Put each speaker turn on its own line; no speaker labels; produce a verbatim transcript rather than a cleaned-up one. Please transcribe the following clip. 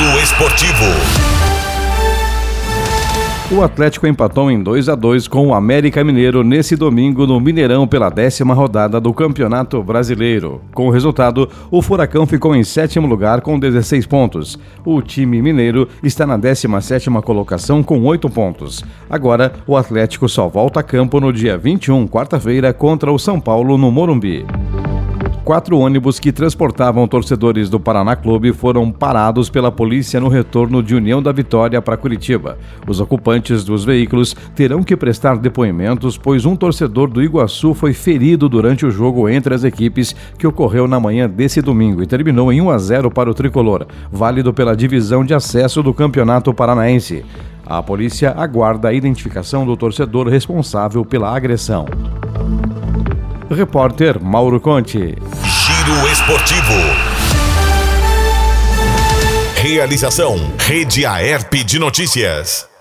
Giro Esportivo.
O Atlético empatou em dois a dois com o América Mineiro nesse domingo no Mineirão pela décima rodada do Campeonato Brasileiro. Com o resultado, o Furacão ficou em sétimo lugar com dezesseis pontos. O time mineiro está na décima sétima colocação com oito pontos. Agora, o Atlético só volta a campo no dia vinte e um, quarta-feira, contra o São Paulo no Morumbi. Quatro ônibus que transportavam torcedores do Paraná Clube foram parados pela polícia no retorno de União da Vitória para Curitiba. Os ocupantes dos veículos terão que prestar depoimentos, pois um torcedor do Iguaçu foi ferido durante o jogo entre as equipes que ocorreu na manhã desse domingo e terminou em um a zero para o tricolor, válido pela divisão de acesso do Campeonato Paranaense. A polícia aguarda a identificação do torcedor responsável pela agressão. Repórter Mauro Conte.
Giro Esportivo. Realização Rede Aerp de Notícias.